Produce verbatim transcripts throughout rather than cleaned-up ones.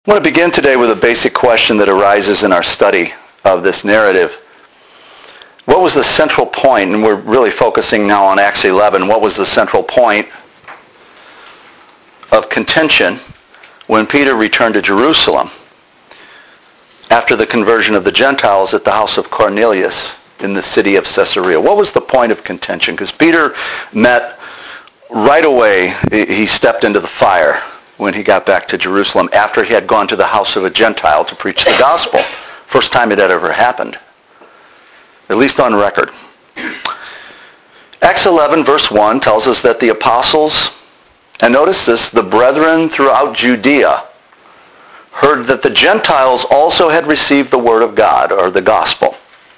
I want to begin today with a basic question that arises in our study of this narrative. What was the central point, and we're really focusing now on Acts eleven, what was the central point of contention when Peter returned to Jerusalem after the conversion of the Gentiles at the house of Cornelius in the city of Caesarea? What was the point of contention? Because Peter met right away, he stepped into the fire when he got back to Jerusalem after he had gone to the house of a Gentile to preach the gospel. First time it had ever happened, at least on record. Acts eleven verse one tells us that the apostles, and notice this, the brethren throughout Judea heard that the Gentiles also had received the word of God, or the gospel.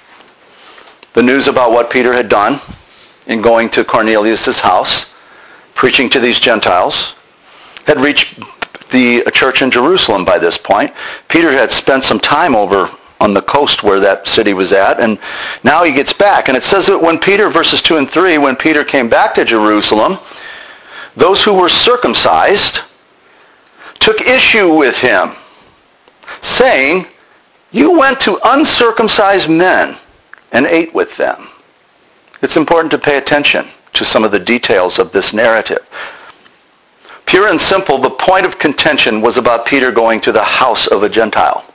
The news about what Peter had done in going to Cornelius' house, preaching to these Gentiles, had reached the church in Jerusalem by this point. Peter had spent some time over on the coast where that city was at, and now he gets back. And it says that when Peter, verses two and three, when Peter came back to Jerusalem, those who were circumcised took issue with him, saying, "You went to uncircumcised men and ate with them." It's important to pay attention to some of the details of this narrative. Pure and simple, the point of contention was about Peter going to the house of a Gentile.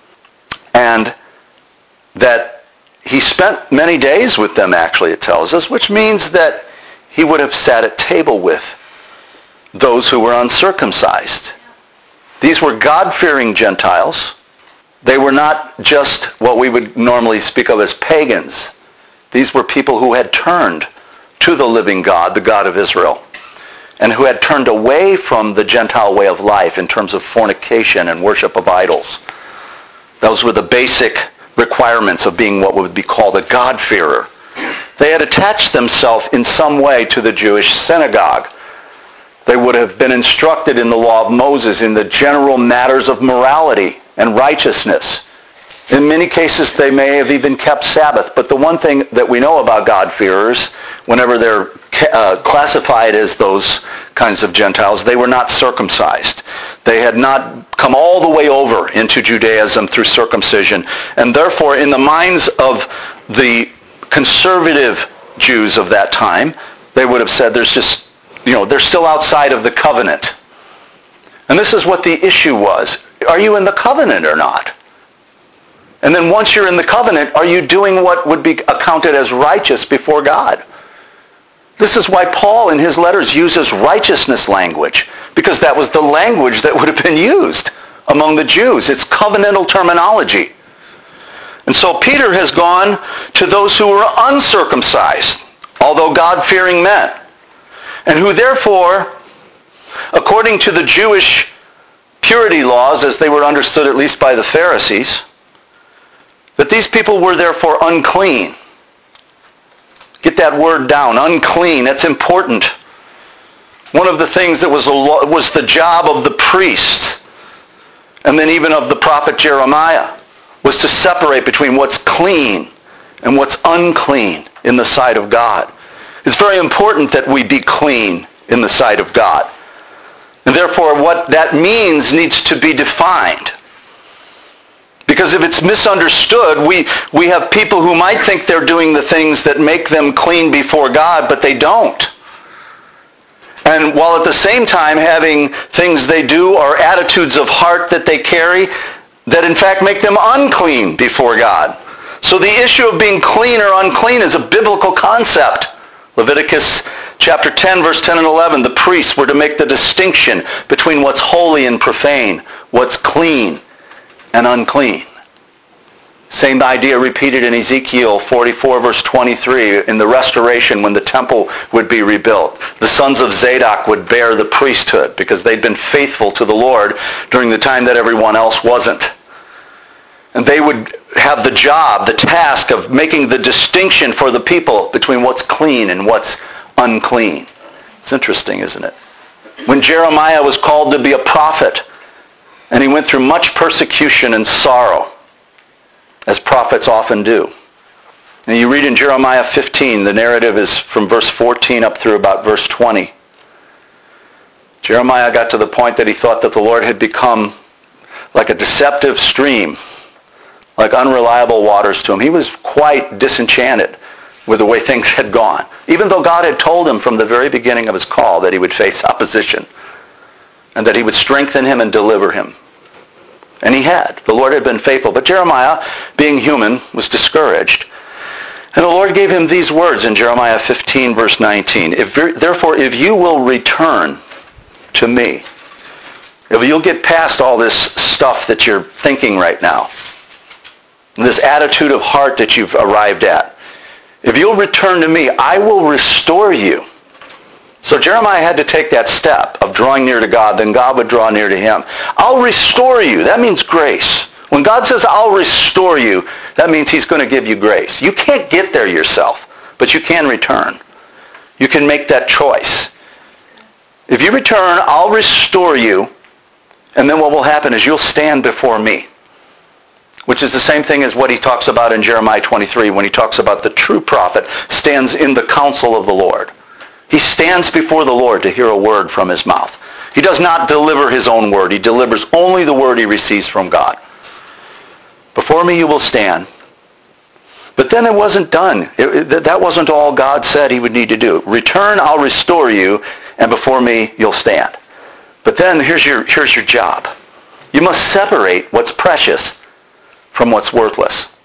And that he spent many days with them, actually, it tells us, which means that he would have sat at table with those who were uncircumcised. These were God-fearing Gentiles. They were not just what we would normally speak of as pagans. These were people who had turned to the living God, the God of Israel, and who had turned away from the Gentile way of life in terms of fornication and worship of idols. Those were the basic requirements of being what would be called a God-fearer. They had attached themselves in some way to the Jewish synagogue. They would have been instructed in the law of Moses in the general matters of morality and righteousness. In many cases, they may have even kept Sabbath. But the one thing that we know about God-fearers, whenever they're uh, classified as those kinds of Gentiles, they were not circumcised. They had not come all the way over into Judaism through circumcision. And therefore, in the minds of the conservative Jews of that time, they would have said, there's just, you know, they're still outside of the covenant. And this is what the issue was. Are you in the covenant or not? And then once you're in the covenant, are you doing what would be accounted as righteous before God? This is why Paul in his letters uses righteousness language, because that was the language that would have been used among the Jews. It's covenantal terminology. And so Peter has gone to those who were uncircumcised, although God-fearing men, and who therefore, according to the Jewish purity laws, as they were understood at least by the Pharisees, that these people were therefore unclean. Get that word down, unclean. That's important. One of the things that was, a lo- was the job of the priests, and then even of the prophet Jeremiah, was to separate between what's clean and what's unclean in the sight of God. It's very important that we be clean in the sight of God. And therefore, what that means needs to be defined. Because if it's misunderstood, we, we have people who might think they're doing the things that make them clean before God, but they don't. And while at the same time having things they do or attitudes of heart that they carry that in fact make them unclean before God. So the issue of being clean or unclean is a biblical concept. Leviticus chapter ten, verse ten and eleven, the priests were to make the distinction between what's holy and profane, what's clean and unclean. Same idea repeated in Ezekiel forty-four, verse twenty-three, in the restoration when the temple would be rebuilt. The sons of Zadok would bear the priesthood because they'd been faithful to the Lord during the time that everyone else wasn't. And they would have the job, the task of making the distinction for the people between what's clean and what's unclean. It's interesting, isn't it? When Jeremiah was called to be a prophet, and he went through much persecution and sorrow, as prophets often do. And you read in Jeremiah fifteen, the narrative is from verse fourteen up through about verse twenty. Jeremiah got to the point that he thought that the Lord had become like a deceptive stream, like unreliable waters to him. He was quite disenchanted with the way things had gone, even though God had told him from the very beginning of his call that he would face opposition and that he would strengthen him and deliver him. And he had. The Lord had been faithful. But Jeremiah, being human, was discouraged. And the Lord gave him these words in Jeremiah fifteen, verse nineteen. If, therefore, if you will return to me, if you'll get past all this stuff that you're thinking right now, this attitude of heart that you've arrived at, if you'll return to me, I will restore you. So Jeremiah had to take that step of drawing near to God, then God would draw near to him. I'll restore you. That means grace. When God says, I'll restore you, that means he's going to give you grace. You can't get there yourself, but you can return. You can make that choice. If you return, I'll restore you, and then what will happen is you'll stand before me, which is the same thing as what he talks about in Jeremiah twenty-three when he talks about the true prophet stands in the counsel of the Lord. He stands before the Lord to hear a word from his mouth. He does not deliver his own word. He delivers only the word he receives from God. Before me you will stand. But then it wasn't done. It, it, that wasn't all God said he would need to do. Return, I'll restore you, and before me you'll stand. But then here's your, here's your job. You must separate what's precious from what's worthless.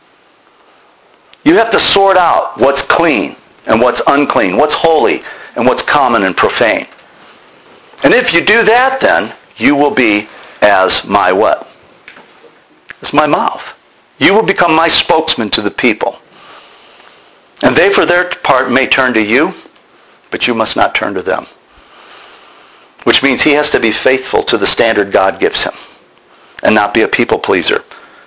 You have to sort out what's clean and what's unclean, what's holy and what's common and profane. And if you do that, then you will be as my what? As my mouth. You will become my spokesman to the people. And they for their part may turn to you, but you must not turn to them. Which means he has to be faithful to the standard God gives him and not be a people pleaser.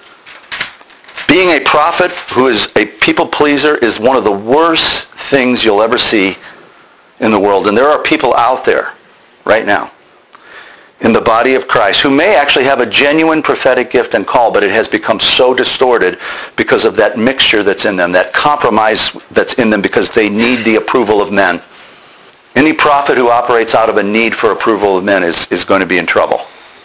Being a prophet who is a people pleaser is one of the worst things you'll ever see in the world. And there are people out there right now in the body of Christ who may actually have a genuine prophetic gift and call, but it has become so distorted because of that mixture that's in them, that compromise that's in them because they need the approval of men. Any prophet who operates out of a need for approval of men is, is going to be in trouble.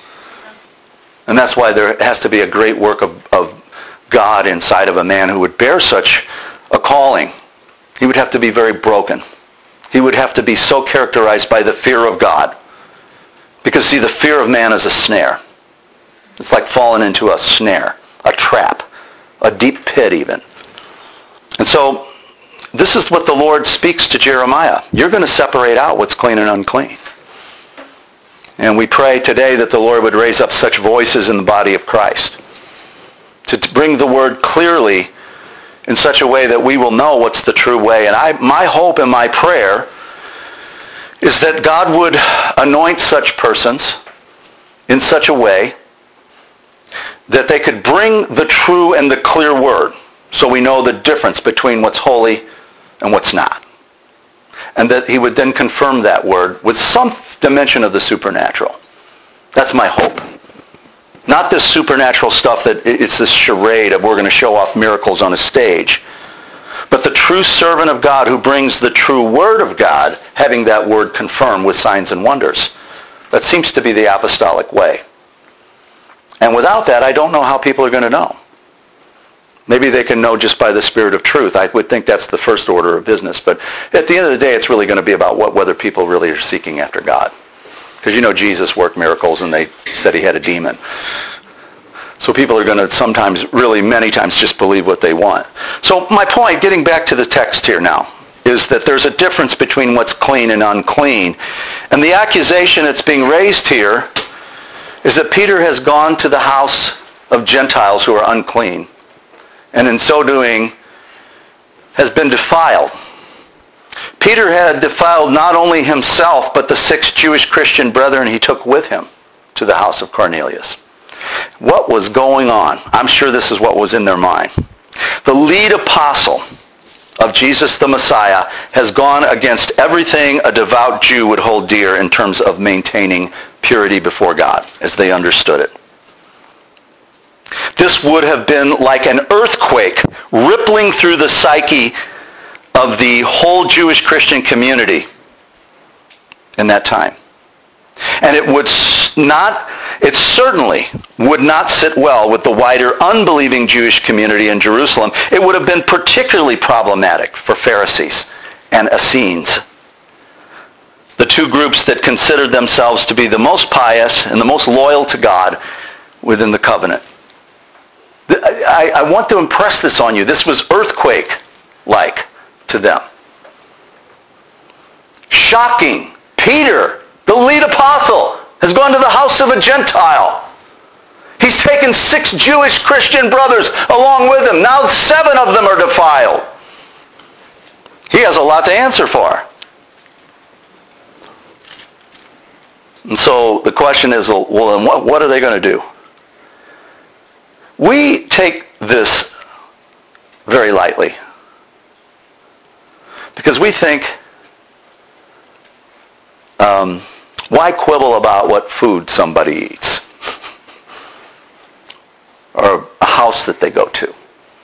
And that's why there has to be a great work of, of God inside of a man who would bear such a calling. He would have to be very broken. He would have to be so characterized by the fear of God. Because, see, the fear of man is a snare. It's like falling into a snare, a trap, a deep pit even. And so, this is what the Lord speaks to Jeremiah. You're going to separate out what's clean and unclean. And we pray today that the Lord would raise up such voices in the body of Christ to bring the word clearly in such a way that we will know what's the true way. And I, my hope and my prayer is that God would anoint such persons in such a way that they could bring the true and the clear word so we know the difference between what's holy and what's not. And that he would then confirm that word with some dimension of the supernatural. That's my hope. Not this supernatural stuff that it's this charade of we're going to show off miracles on a stage. But the true servant of God who brings the true word of God, having that word confirmed with signs and wonders. That seems to be the apostolic way. And without that, I don't know how people are going to know. Maybe they can know just by the Spirit of truth. I would think that's the first order of business. But at the end of the day, it's really going to be about what, whether people really are seeking after God. Because you know Jesus worked miracles and they said he had a demon. So people are going to sometimes, really many times, just believe what they want. So my point, getting back to the text here now, is that there's a difference between what's clean and unclean. And the accusation that's being raised here is that Peter has gone to the house of Gentiles who are unclean, and in so doing has been defiled. Peter had defiled not only himself, but the six Jewish Christian brethren he took with him to the house of Cornelius. What was going on? I'm sure this is what was in their mind. The lead apostle of Jesus the Messiah has gone against everything a devout Jew would hold dear in terms of maintaining purity before God, as they understood it. This would have been like an earthquake rippling through the psyche of the whole Jewish Christian community in that time. And it would not, It certainly would not sit well with the wider unbelieving Jewish community in Jerusalem. It would have been particularly problematic for Pharisees and Essenes, the two groups that considered themselves to be the most pious and the most loyal to God within the covenant. I, I want to impress this on you. This was earthquake-like to them. Shocking. Peter, the lead apostle, has gone to the house of a Gentile. He's taken six Jewish Christian brothers along with him. Now seven of them are defiled. He has a lot to answer for. And so the question is, well, then what, what are they going to do? We take this very lightly because we think, um, why quibble about what food somebody eats or a house that they go to?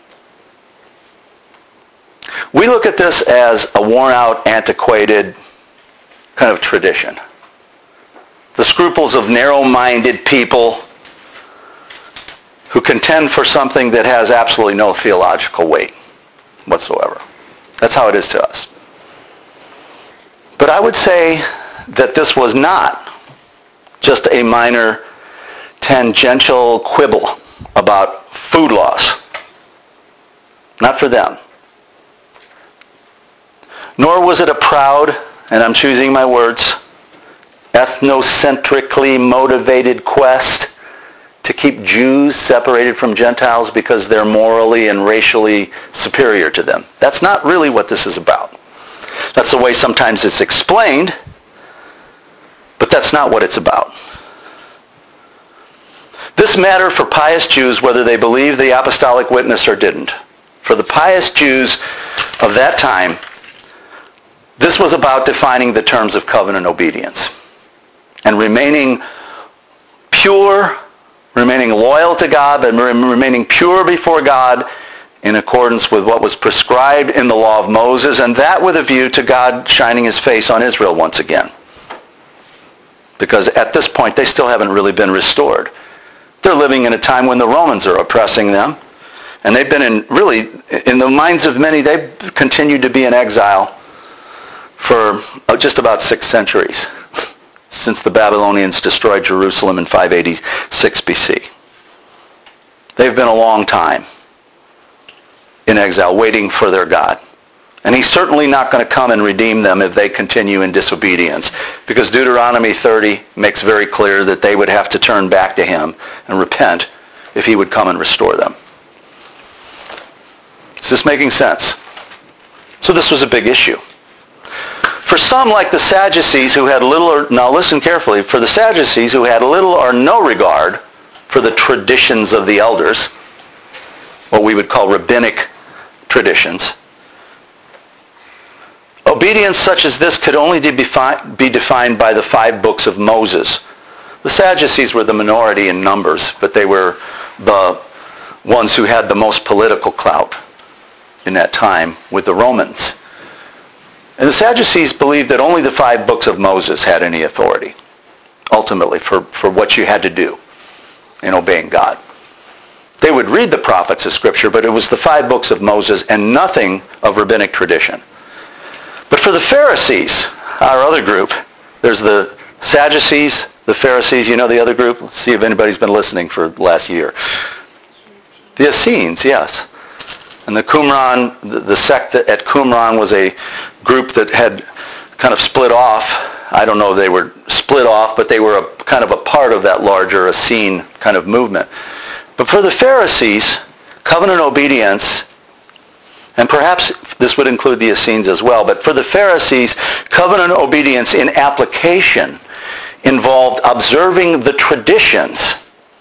We look at this as a worn-out, antiquated kind of tradition. The scruples of narrow-minded people who contend for something that has absolutely no theological weight whatsoever. That's how it is to us. But I would say that this was not just a minor tangential quibble about food laws. Not for them. Nor was it a proud, and I'm choosing my words, ethnocentrically motivated quest to keep Jews separated from Gentiles because they're morally and racially superior to them. That's not really what this is about. That's the way sometimes it's explained, but that's not what it's about. This mattered for pious Jews whether they believed the apostolic witness or didn't. For the pious Jews of that time, this was about defining the terms of covenant obedience and remaining pure, remaining loyal to God, and remaining pure before God in accordance with what was prescribed in the law of Moses, and that with a view to God shining his face on Israel once again. Because at this point, they still haven't really been restored. They're living in a time when the Romans are oppressing them, and they've been in, really, in the minds of many, they've continued to be in exile for just about six centuries. Since the Babylonians destroyed Jerusalem in five eighty-six B C. They've been a long time in exile, waiting for their God. And he's certainly not going to come and redeem them if they continue in disobedience, because Deuteronomy thirty makes very clear that they would have to turn back to him and repent if he would come and restore them. Is this making sense? So this was a big issue. For some, like the Sadducees, who had little or, now listen carefully, for the Sadducees who had little or no regard for the traditions of the elders, what we would call rabbinic traditions, obedience such as this could only be defined by the five books of Moses. The Sadducees were the minority in numbers, but they were the ones who had the most political clout in that time with the Romans. And the Sadducees believed that only the five books of Moses had any authority, ultimately, for, for what you had to do in obeying God. They would read the prophets of Scripture, but it was the five books of Moses and nothing of rabbinic tradition. But for the Pharisees, our other group, there's the Sadducees, the Pharisees, you know the other group? Let's see if anybody's been listening for the last year. The Essenes, yes. And the Qumran, the, the sect at Qumran was a group that had kind of split off. I don't know if they were split off, but they were a, kind of a part of that larger Essene kind of movement. But for the Pharisees, covenant obedience, and perhaps this would include the Essenes as well, but for the Pharisees, covenant obedience in application involved observing the traditions.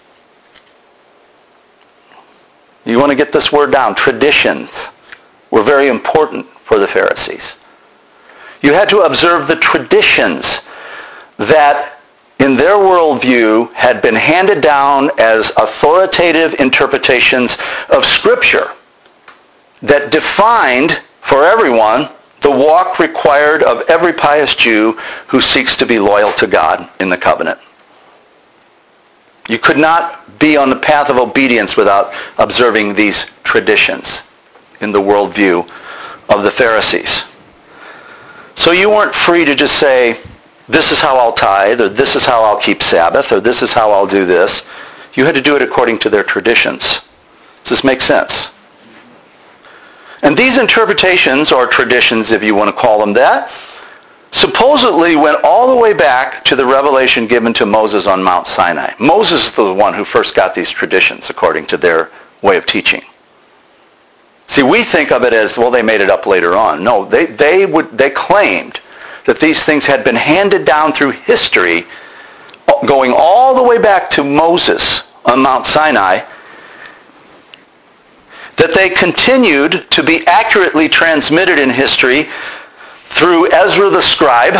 You want to get this word down. Traditions were very important for the Pharisees. You had to observe the traditions that in their worldview had been handed down as authoritative interpretations of Scripture that defined for everyone the walk required of every pious Jew who seeks to be loyal to God in the covenant. You could not be on the path of obedience without observing these traditions in the worldview of the Pharisees. So you weren't free to just say, this is how I'll tithe, or this is how I'll keep Sabbath, or this is how I'll do this. You had to do it according to their traditions. Does this make sense? And these interpretations, or traditions if you want to call them that, supposedly went all the way back to the revelation given to Moses on Mount Sinai. Moses is the one who first got these traditions according to their way of teaching. See, we think of it as, well, they made it up later on. No, they, they, would, they claimed that these things had been handed down through history going all the way back to Moses on Mount Sinai, that they continued to be accurately transmitted in history through Ezra the scribe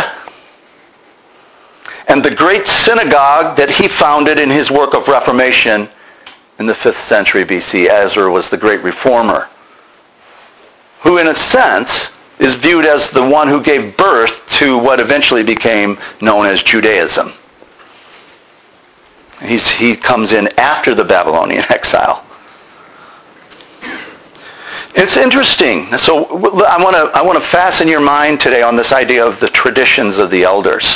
and the great synagogue that he founded in his work of Reformation in the fifth century B C. Ezra was the great reformer, who in a sense is viewed as the one who gave birth to what eventually became known as Judaism. He's, he comes in after the Babylonian exile. It's interesting. So I want to I want to fasten your mind today on this idea of the traditions of the elders,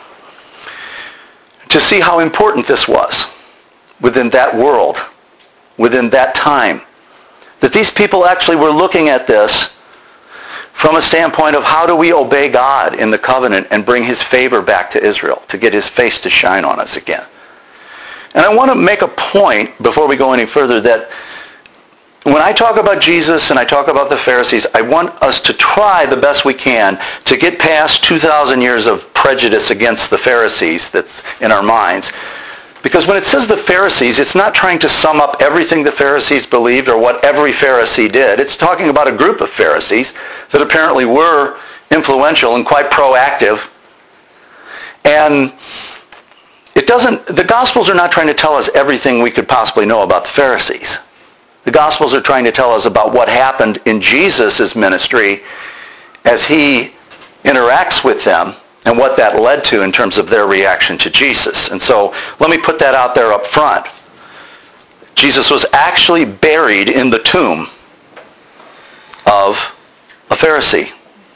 to see how important this was within that world, within that time. That these people actually were looking at this from a standpoint of how do we obey God in the covenant and bring his favor back to Israel, to get his face to shine on us again. And I want to make a point before we go any further that when I talk about Jesus and I talk about the Pharisees, I want us to try the best we can to get past two thousand years of prejudice against the Pharisees that's in our minds. Because when it says the Pharisees, it's not trying to sum up everything the Pharisees believed or what every Pharisee did. It's talking about a group of Pharisees that apparently were influential and quite proactive. And it doesn't, the Gospels are not trying to tell us everything we could possibly know about the Pharisees. The Gospels are trying to tell us about what happened in Jesus' ministry as he interacts with them and what that led to in terms of their reaction to Jesus. And so let me put that out there up front. Jesus was actually buried in the tomb of a Pharisee.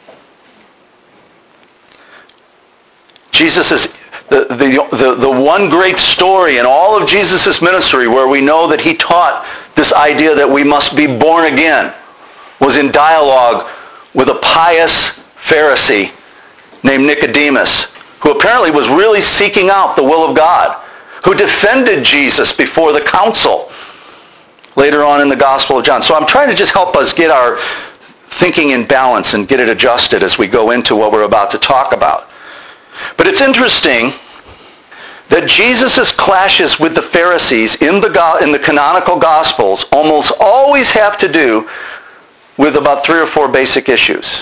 Jesus is the, the, the, the one great story in all of Jesus' ministry where we know that he taught this idea that we must be born again was in dialogue with a pious Pharisee named Nicodemus, who apparently was really seeking out the will of God, who defended Jesus before the council later on in the Gospel of John. So I'm trying to just help us get our thinking in balance and get it adjusted as we go into what we're about to talk about. But it's interesting that Jesus' clashes with the Pharisees in the, in the canonical Gospels almost always have to do with about three or four basic issues.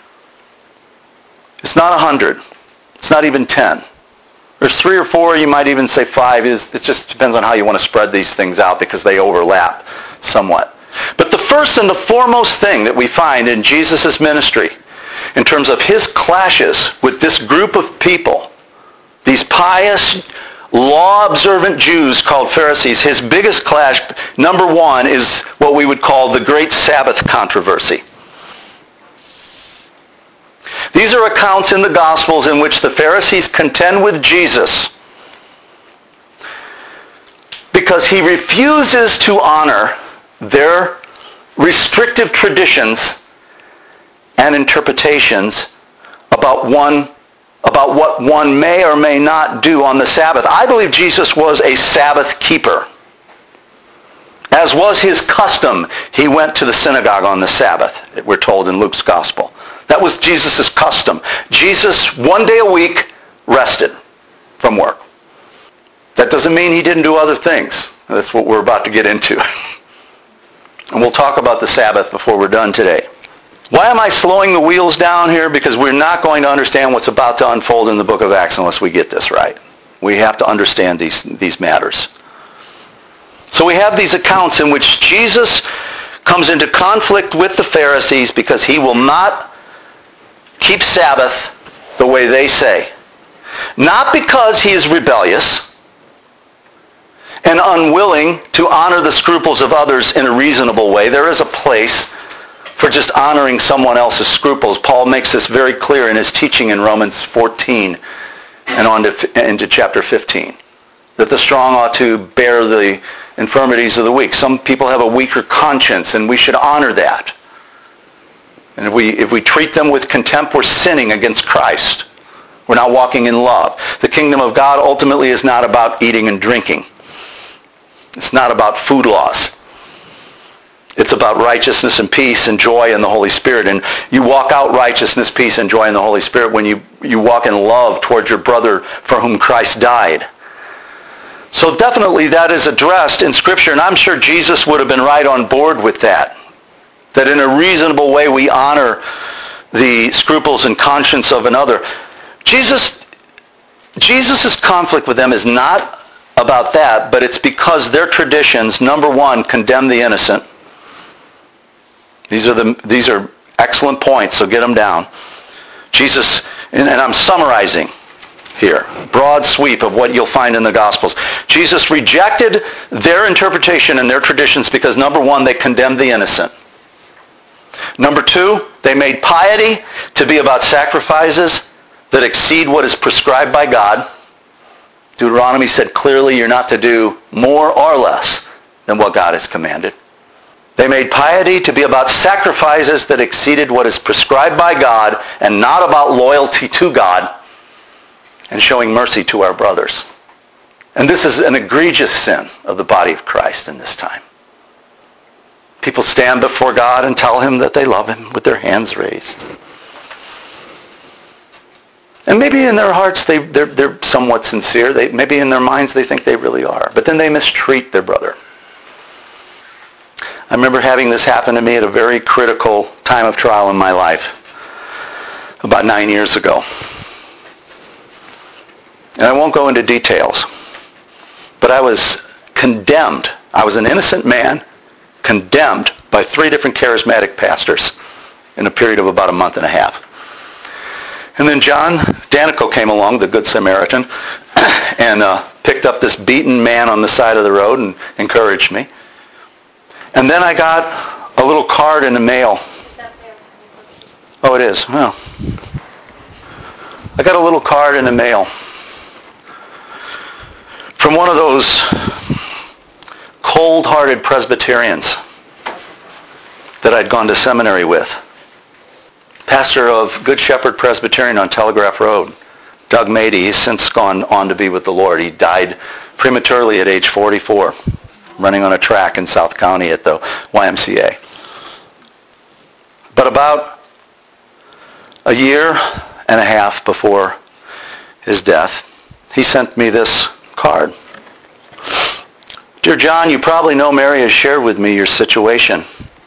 It's not a hundred. It's not even ten. There's three or four, you might even say five. It just depends on how you want to spread these things out because they overlap somewhat. But the first and the foremost thing that we find in Jesus' ministry in terms of his clashes with this group of people, these pious, law-observant Jews called Pharisees, his biggest clash, number one, is what we would call the Great Sabbath Controversy. These are accounts in the Gospels in which the Pharisees contend with Jesus because he refuses to honor their restrictive traditions and interpretations about one about what one may or may not do on the Sabbath. I believe Jesus was a Sabbath keeper. As was his custom, he went to the synagogue on the Sabbath, we're told in Luke's Gospel. That was Jesus' custom. Jesus, one day a week, rested from work. That doesn't mean he didn't do other things. That's what we're about to get into. And we'll talk about the Sabbath before we're done today. Why am I slowing the wheels down here? Because we're not going to understand what's about to unfold in the book of Acts unless we get this right. We have to understand these, these matters. So we have these accounts in which Jesus comes into conflict with the Pharisees because he will not keep Sabbath the way they say. Not because he is rebellious, and unwilling to honor the scruples of others in a reasonable way. There is a place for just honoring someone else's scruples. Paul makes this very clear in his teaching in Romans fourteen and on to, into chapter fifteen, that the strong ought to bear the infirmities of the weak. Some people have a weaker conscience, and we should honor that. And if we, if we treat them with contempt, we're sinning against Christ. We're not walking in love. The kingdom of God ultimately is not about eating and drinking. It's not about food laws. It's about righteousness and peace and joy in the Holy Spirit. And you walk out righteousness, peace, and joy in the Holy Spirit when you, you walk in love towards your brother for whom Christ died. So definitely that is addressed in Scripture, and I'm sure Jesus would have been right on board with that. That in a reasonable way we honor the scruples and conscience of another. Jesus, Jesus' conflict with them is not about that, but it's because their traditions, number one, condemn the innocent. These are the these are excellent points, so get them down. Jesus, and, and I'm summarizing here, broad sweep of what you'll find in the Gospels. Jesus rejected their interpretation and their traditions because, number one, they condemned the innocent. Number two, they made piety to be about sacrifices that exceed what is prescribed by God. Deuteronomy said clearly you're not to do more or less than what God has commanded. They made piety to be about sacrifices that exceeded what is prescribed by God and not about loyalty to God and showing mercy to our brothers. And this is an egregious sin of the body of Christ in this time. People stand before God and tell him that they love him with their hands raised. And maybe in their hearts they, they're, they're somewhat sincere. They, maybe in their minds they think they really are. But then they mistreat their brother. I remember having this happen to me at a very critical time of trial in my life, about nine years ago. And I won't go into details, but I was condemned. I was an innocent man, condemned by three different charismatic pastors in a period of about a month and a half. And then John Danico came along, the Good Samaritan, and uh, picked up this beaten man on the side of the road and encouraged me. And then I got a little card in the mail. Oh, it is. Well, I got a little card in the mail from one of those cold-hearted Presbyterians that I'd gone to seminary with. Pastor of Good Shepherd Presbyterian on Telegraph Road, Doug Mady. He's since gone on to be with the Lord. He died prematurely at age forty-four, running on a track in South County at the Y M C A. But about a year and a half before his death, he sent me this card. Dear John, you probably know Mary has shared with me your situation.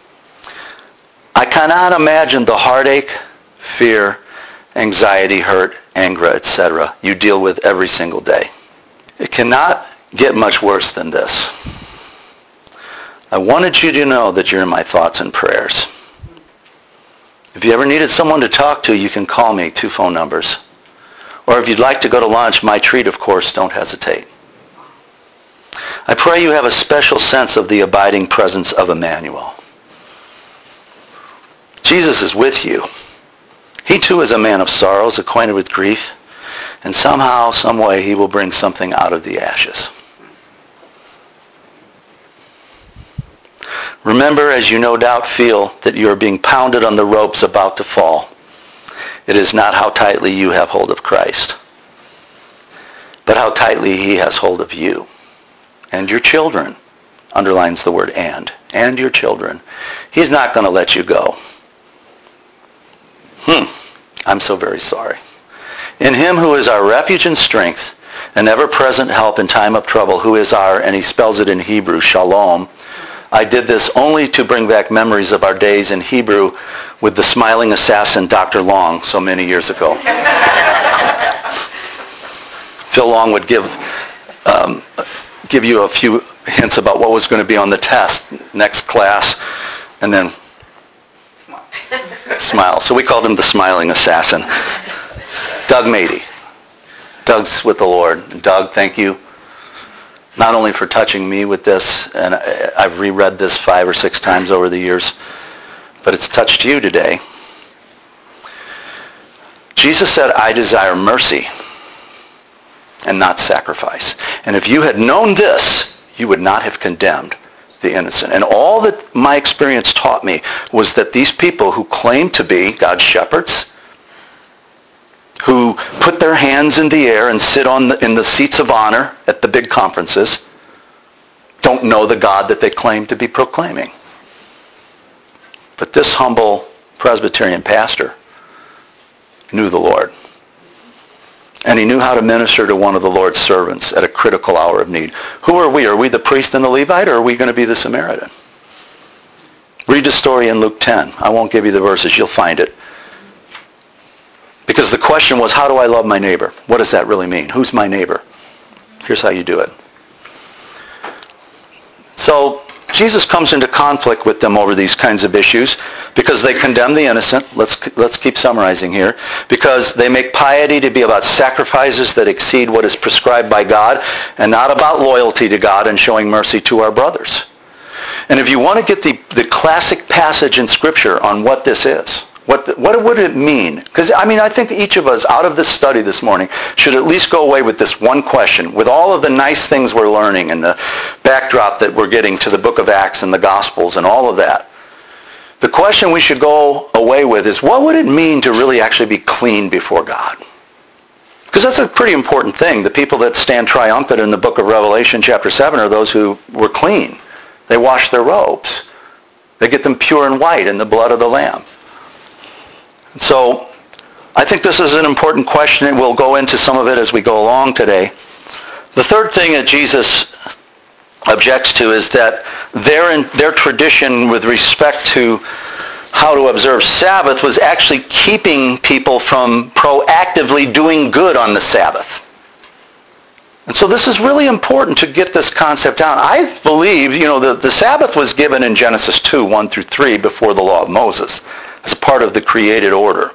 I cannot imagine the heartache, fear, anxiety, hurt, anger, et cetera you deal with every single day. It cannot get much worse than this. I wanted you to know that you're in my thoughts and prayers. If you ever needed someone to talk to, you can call me, two phone numbers. Or if you'd like to go to lunch, my treat, of course, don't hesitate. I pray you have a special sense of the abiding presence of Emmanuel. Jesus is with you. He too is a man of sorrows, acquainted with grief, and somehow, some way, he will bring something out of the ashes. Remember, as you no doubt feel, that you are being pounded on the ropes about to fall. It is not how tightly you have hold of Christ, but how tightly he has hold of you. And your children, underlines the word and, and your children. He's not going to let you go. Hmm, I'm so very sorry. In him who is our refuge and strength, an ever-present help in time of trouble, who is our, and he spells it in Hebrew, shalom. I did this only to bring back memories of our days in Hebrew with the smiling assassin, Doctor Long, so many years ago. Phil Long would give um, give you a few hints about what was going to be on the test, next class, and then smile. So we called him the smiling assassin. Doug Mady. Doug's with the Lord. Doug, thank you. not only for touching me with this, and I've reread this five or six times over the years, but it's touched you today. Jesus said, I desire mercy and not sacrifice. And if you had known this, you would not have condemned the innocent. And all that my experience taught me was that these people who claim to be God's shepherds, who put their hands in the air and sit on the, in the seats of honor at the big conferences, don't know the God that they claim to be proclaiming. But this humble Presbyterian pastor knew the Lord. And he knew how to minister to one of the Lord's servants at a critical hour of need. Who are we? Are we the priest and the Levite, or are we going to be the Samaritan? Read the story in Luke ten. I won't give you the verses. You'll find it. Because the question was, how do I love my neighbor? What does that really mean? Who's my neighbor? Here's how you do it. So Jesus comes into conflict with them over these kinds of issues because they condemn the innocent. Let's, let's keep summarizing here. Because they make piety to be about sacrifices that exceed what is prescribed by God and not about loyalty to God and showing mercy to our brothers. And if you want to get the, the classic passage in Scripture on what this is, What, what would it mean? Because, I mean, I think each of us out of this study this morning should at least go away with this one question. With all of the nice things we're learning and the backdrop that we're getting to the book of Acts and the Gospels and all of that, the question we should go away with is, what would it mean to really actually be clean before God? Because that's a pretty important thing. The people that stand triumphant in the book of Revelation chapter seven are those who were clean. They wash their robes. They get them pure and white in the blood of the Lamb. So I think this is an important question, and we'll go into some of it as we go along today. The third thing that Jesus objects to is that their, their tradition with respect to how to observe Sabbath was actually keeping people from proactively doing good on the Sabbath. And so this is really important to get this concept down. I believe, you know, the, the Sabbath was given in Genesis two, one through three before the law of Moses, as a part of the created order.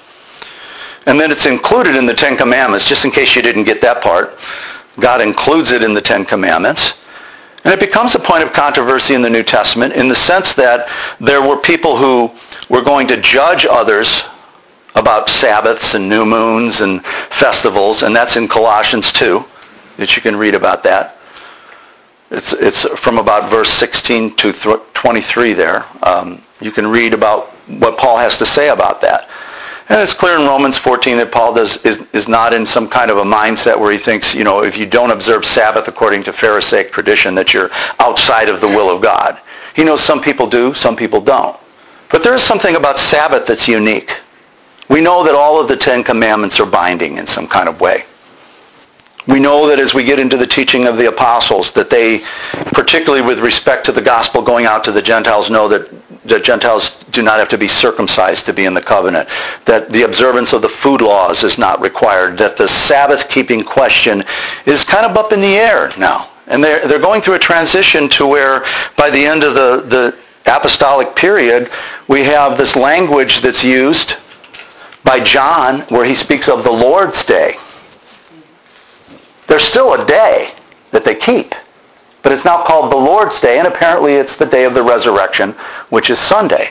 And then it's included in the Ten Commandments, just in case you didn't get that part. God includes it in the Ten Commandments. And it becomes a point of controversy in the New Testament in the sense that there were people who were going to judge others about Sabbaths and new moons and festivals, and that's in Colossians two, that you can read about that. It's, it's from about verse sixteen to twenty-three there. Um, you can read about what Paul has to say about that. And it's clear in Romans fourteen that Paul does, is, is not in some kind of a mindset where he thinks, you know, if you don't observe Sabbath according to Pharisaic tradition, that you're outside of the will of God. He knows some people do, some people don't. But there is something about Sabbath that's unique. We know that all of the Ten Commandments are binding in some kind of way. We know that as we get into the teaching of the apostles, that they, particularly with respect to the gospel going out to the Gentiles, know that the Gentiles do not have to be circumcised to be in the covenant, that the observance of the food laws is not required, that the Sabbath-keeping question is kind of up in the air now. And they're, they're going through a transition to where, by the end of the, the apostolic period, we have this language that's used by John where he speaks of the Lord's Day. There's still a day that they keep, but it's now called the Lord's Day, and apparently it's the day of the resurrection, which is Sunday.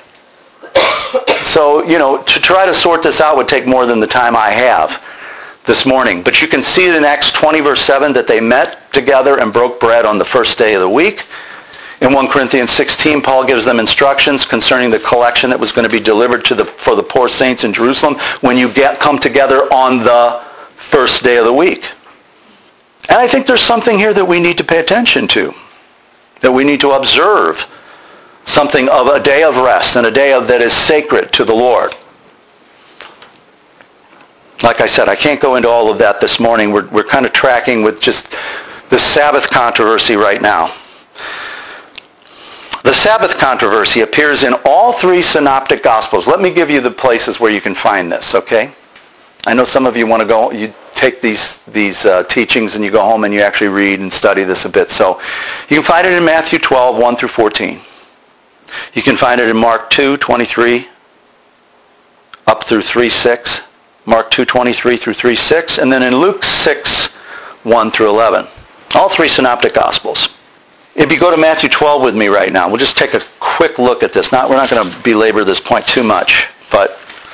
So, you know, to try to sort this out would take more than the time I have this morning. But you can see it in Acts twenty, verse seven, that they met together and broke bread on the first day of the week. In First Corinthians sixteen, Paul gives them instructions concerning the collection that was going to be delivered to the, for the poor saints in Jerusalem when you get come together on the first day of the week. And I think there's something here that we need to pay attention to, that we need to observe something of a day of rest and a day of, that is sacred to the Lord. Like I said, I can't go into all of that this morning. We're, we're kind of tracking with just the Sabbath controversy right now. The Sabbath controversy appears in all three synoptic Gospels. Let me give you the places where you can find this, okay? I know some of you want to go, you take these these uh, teachings and you go home and you actually read and study this a bit. So you can find it in Matthew twelve, one through fourteen. You can find it in Mark two, twenty-three, up through three six. Mark two, twenty-three through three six. And then in Luke six, one through eleven. All three synoptic gospels. If you go to Matthew twelve with me right now, we'll just take a quick look at this. Not, we're not going to belabor this point too much, but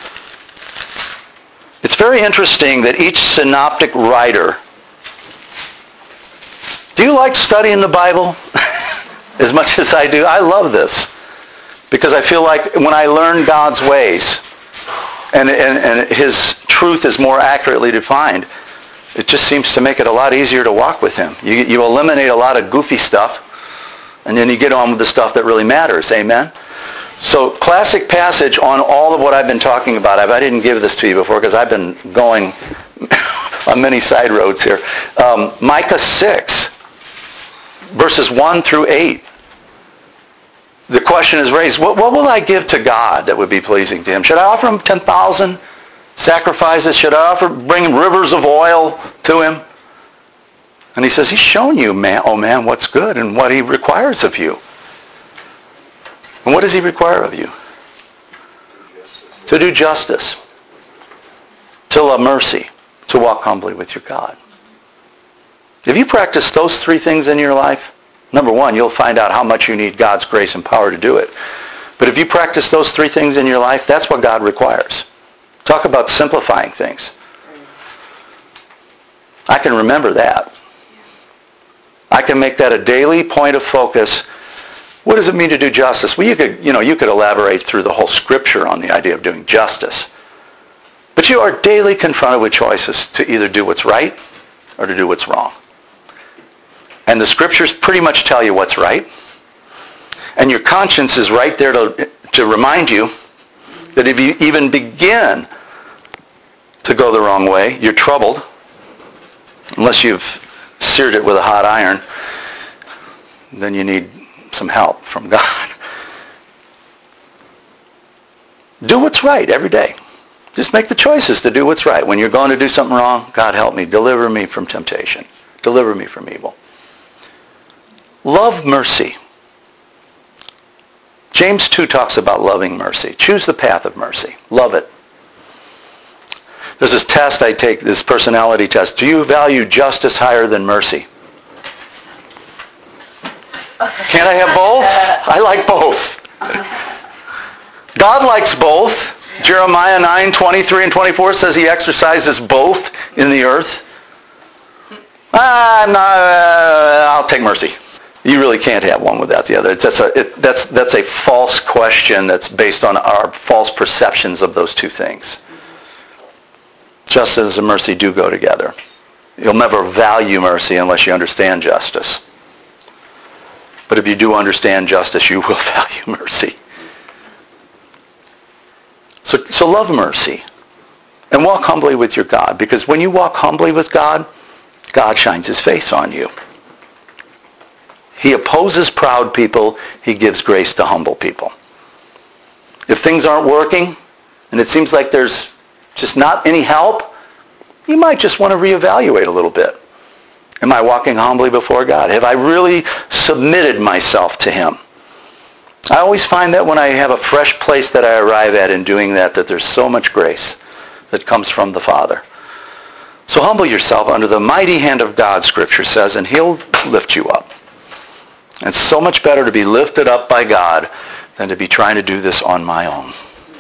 it's very interesting that each synoptic writer... Do you like studying the Bible as much as I do? I love this because I feel like when I learn God's ways and, and, and his truth is more accurately defined, it just seems to make it a lot easier to walk with him. You, you eliminate a lot of goofy stuff, and then you get on with the stuff that really matters. Amen? So, classic passage on all of what I've been talking about. I didn't give this to you before because I've been going on many side roads here. Um, Micah six, verses one through eight. The question is raised, what, what will I give to God that would be pleasing to him? Should I offer him ten thousand sacrifices? Should I offer, bring rivers of oil to him? And he says, he's shown you, man, oh man, what's good and what he requires of you. And what does he require of you? To do justice. To love mercy. To walk humbly with your God. If you practice those three things in your life, number one, you'll find out how much you need God's grace and power to do it. But if you practice those three things in your life, that's what God requires. Talk about simplifying things. I can remember that. I can make that a daily point of focus. What does it mean to do justice? Well, you could, you know, you could elaborate through the whole scripture on the idea of doing justice. But you are daily confronted with choices to either do what's right or to do what's wrong. And the scriptures pretty much tell you what's right. And your conscience is right there to, to remind you that if you even begin to go the wrong way, you're troubled, unless you've seared it with a hot iron, then you need some help from God. Do what's right every day. Just make the choices to do what's right. When you're going to do something wrong, God help me, deliver me from temptation. Deliver me from evil. Love mercy. James two talks about loving mercy. Choose the path of mercy. Love it. There's this test I take, this personality test. Do you value justice higher than mercy? Can't I have both? I like both. God likes both. Jeremiah nine, twenty-three and twenty-four says he exercises both in the earth. I'm not, uh, I'll take mercy. You really can't have one without the other. It's, that's, a, it, that's, that's a false question that's based on our false perceptions of those two things. Justice and mercy do go together. You'll never value mercy unless you understand justice. But if you do understand justice, you will value mercy. So, so love mercy. And walk humbly with your God. Because when you walk humbly with God, God shines his face on you. He opposes proud people. He gives grace to humble people. If things aren't working, and it seems like there's just not any help, you might just want to reevaluate a little bit. Am I walking humbly before God? Have I really submitted myself to him? I always find that when I have a fresh place that I arrive at in doing that, that there's so much grace that comes from the Father. So humble yourself under the mighty hand of God, Scripture says, and he'll lift you up. It's so much better to be lifted up by God than to be trying to do this on my own.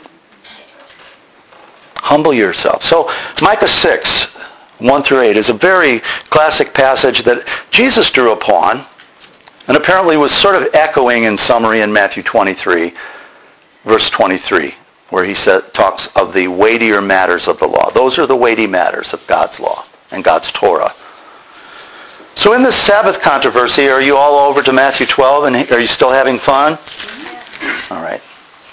Humble yourself. So Micah six, one through eight is a very classic passage that Jesus drew upon and apparently was sort of echoing in summary in Matthew twenty-three, verse twenty-three, where he said, talks of the weightier matters of the law. Those are the weighty matters of God's law and God's Torah. So in this Sabbath controversy, are you all over to Matthew twelve and are you still having fun? All right.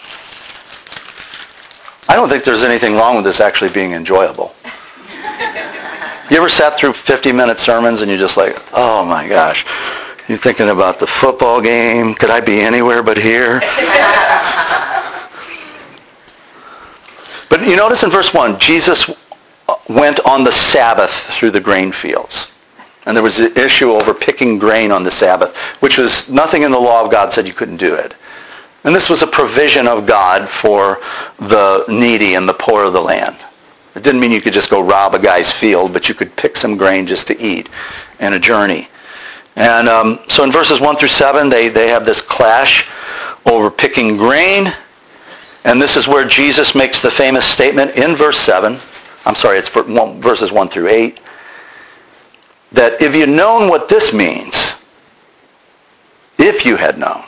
I don't think there's anything wrong with this actually being enjoyable. You ever sat through fifty-minute sermons and you're just like, oh my gosh, you're thinking about the football game. Could I be anywhere but here? But you notice in verse one, Jesus went on the Sabbath through the grain fields. And there was an issue over picking grain on the Sabbath, which was nothing in the law of God said you couldn't do it. And this was a provision of God for the needy and the poor of the land. It didn't mean you could just go rob a guy's field, but you could pick some grain just to eat in a journey. And um, so in verses one through seven, they, they have this clash over picking grain. And this is where Jesus makes the famous statement in verse seven. I'm sorry, it's verses one through eight. That if you'd known what this means, if you had known,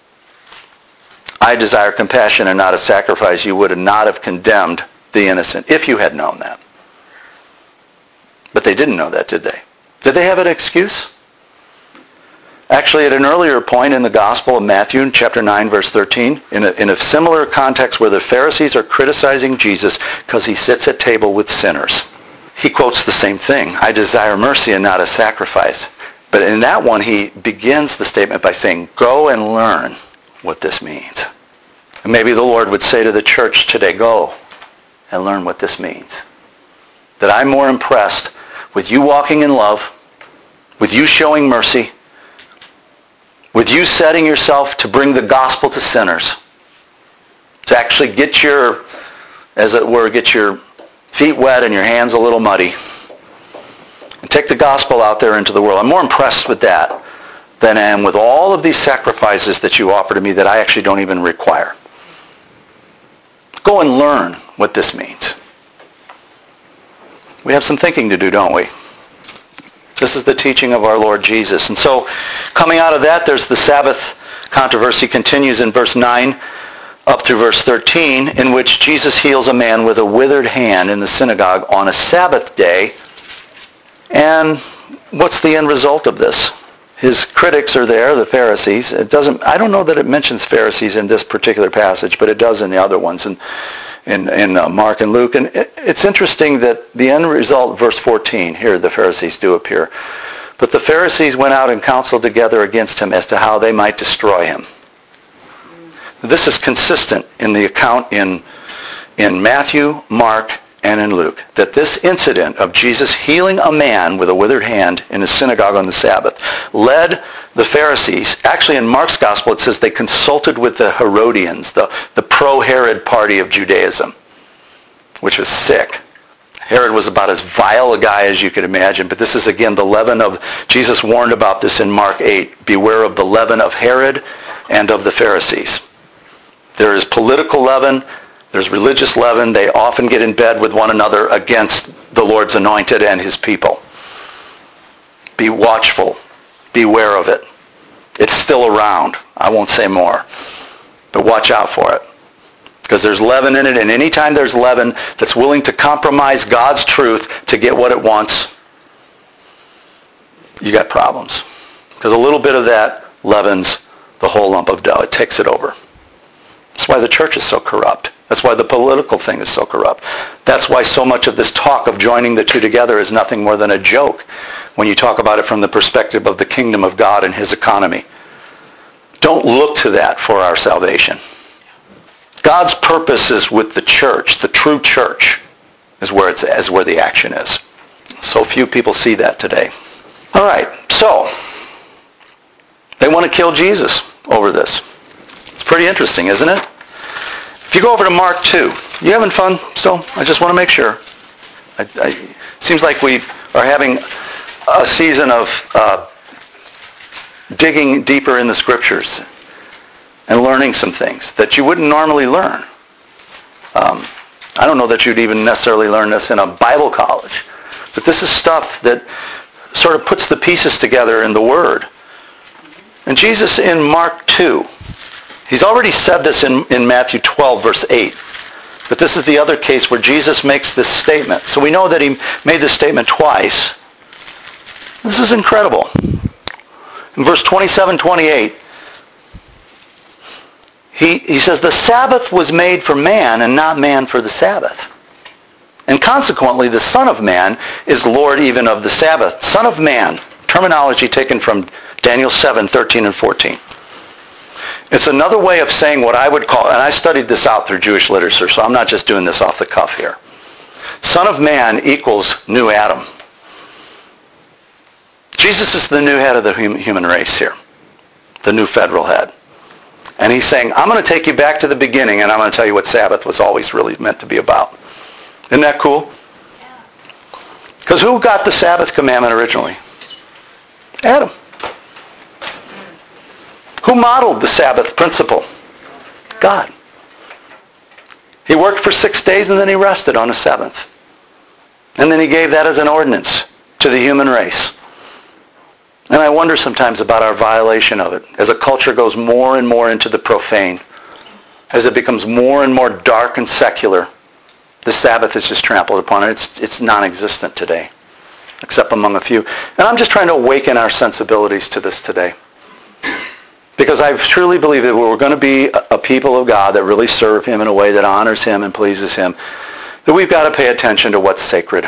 I desire compassion and not a sacrifice, you would not have condemned the innocent, if you had known that. But they didn't know that, did they? Did they have an excuse? Actually, at an earlier point in the Gospel of Matthew, in chapter nine, verse thirteen, in a, in a similar context where the Pharisees are criticizing Jesus because he sits at table with sinners, he quotes the same thing. I desire mercy and not a sacrifice. But in that one, he begins the statement by saying, go and learn what this means. And maybe the Lord would say to the church today, go and learn what this means. That I'm more impressed with you walking in love, with you showing mercy, with you setting yourself to bring the gospel to sinners, to actually get your, as it were, get your feet wet and your hands a little muddy, and take the gospel out there into the world. I'm more impressed with that than I am with all of these sacrifices that you offer to me that I actually don't even require. Go and learn what this means. We have some thinking to do, don't we? This is the teaching of our Lord Jesus. And so, coming out of that, there's the Sabbath controversy continues in verse nine up through verse thirteen, in which Jesus heals a man with a withered hand in the synagogue on a Sabbath day. And what's the end result of this? His critics are there, the Pharisees. It doesn't. I don't know that it mentions Pharisees in this particular passage, but it does in the other ones, in, in, in uh, Mark and Luke. And it, it's interesting that the end result, verse fourteen, here the Pharisees do appear. But the Pharisees went out and counseled together against him as to how they might destroy him. This is consistent in the account in, in Matthew, Mark, and in Luke, that this incident of Jesus healing a man with a withered hand in a synagogue on the Sabbath led the Pharisees. Actually, in Mark's gospel, it says they consulted with the Herodians, the, the pro-Herod party of Judaism, which was sick. Herod was about as vile a guy as you could imagine, but this is, again, the leaven of, Jesus warned about this in Mark eight, beware of the leaven of Herod and of the Pharisees. There is political leaven. There's religious leaven. They often get in bed with one another against the Lord's anointed and his people. Be watchful. Beware of it. It's still around. I won't say more. But watch out for it. Because there's leaven in it, and anytime there's leaven that's willing to compromise God's truth to get what it wants, you got problems. Because a little bit of that leavens the whole lump of dough. It takes it over. That's why the church is so corrupt. That's why the political thing is so corrupt. That's why so much of this talk of joining the two together is nothing more than a joke when you talk about it from the perspective of the kingdom of God and his economy. Don't look to that for our salvation. God's purpose is with the church. The true church is where it's is where the action is. So few people see that today. All right, so they want to kill Jesus over this. It's pretty interesting, isn't it? If you go over to Mark two, you having fun still? I just want to make sure. I, I, seems like we are having a season of uh, digging deeper in the Scriptures and learning some things that you wouldn't normally learn. Um, I don't know that you'd even necessarily learn this in a Bible college, but this is stuff that sort of puts the pieces together in the Word. And Jesus in Mark two, he's already said this in, in Matthew twelve, verse eight. But this is the other case where Jesus makes this statement. So we know that he made this statement twice. This is incredible. In verse twenty-seven, twenty-eight, he, he says, the Sabbath was made for man and not man for the Sabbath. And consequently, the Son of Man is Lord even of the Sabbath. Son of Man, terminology taken from Daniel seven, thirteen and fourteen. It's another way of saying what I would call, and I studied this out through Jewish literature, so I'm not just doing this off the cuff here. Son of Man equals new Adam. Jesus is the new head of the human race here, the new federal head. And he's saying, I'm going to take you back to the beginning, and I'm going to tell you what Sabbath was always really meant to be about. Isn't that cool? Because who got the Sabbath commandment originally? Adam. Who modeled the Sabbath principle? God. He worked for six days and then he rested on the seventh. And then he gave that as an ordinance to the human race. And I wonder sometimes about our violation of it. As a culture goes more and more into the profane, as it becomes more and more dark and secular, the Sabbath is just trampled upon. It's, it's non-existent today, except among a few. And I'm just trying to awaken our sensibilities to this today. Because I truly believe that we're going to be a people of God that really serve him in a way that honors him and pleases him, that we've got to pay attention to what's sacred.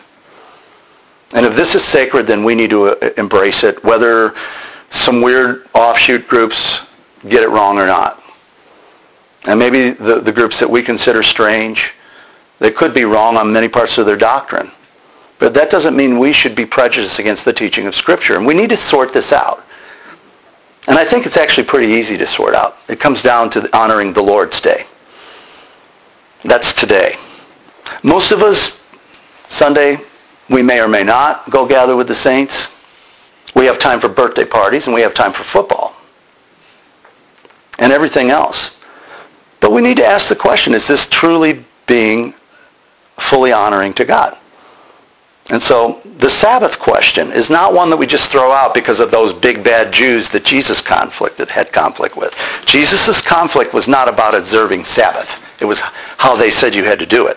And if this is sacred, then we need to embrace it, whether some weird offshoot groups get it wrong or not. And maybe the, the groups that we consider strange, they could be wrong on many parts of their doctrine. But that doesn't mean we should be prejudiced against the teaching of Scripture. And we need to sort this out. And I think it's actually pretty easy to sort out. It comes down to honoring the Lord's Day. That's today. Most of us, Sunday, we may or may not go gather with the saints. We have time for birthday parties and we have time for football and everything else. But we need to ask the question, is this truly being fully honoring to God? And so the Sabbath question is not one that we just throw out because of those big bad Jews that Jesus conflicted, had conflict with. Jesus' conflict was not about observing Sabbath. It was how they said you had to do it.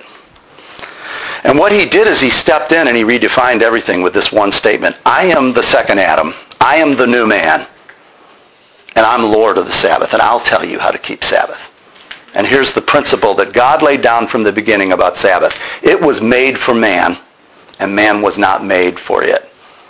And what he did is he stepped in and he redefined everything with this one statement. I am the second Adam. I am the new man. And I'm Lord of the Sabbath. And I'll tell you how to keep Sabbath. And here's the principle that God laid down from the beginning about Sabbath. It was made for man, and man was not made for it.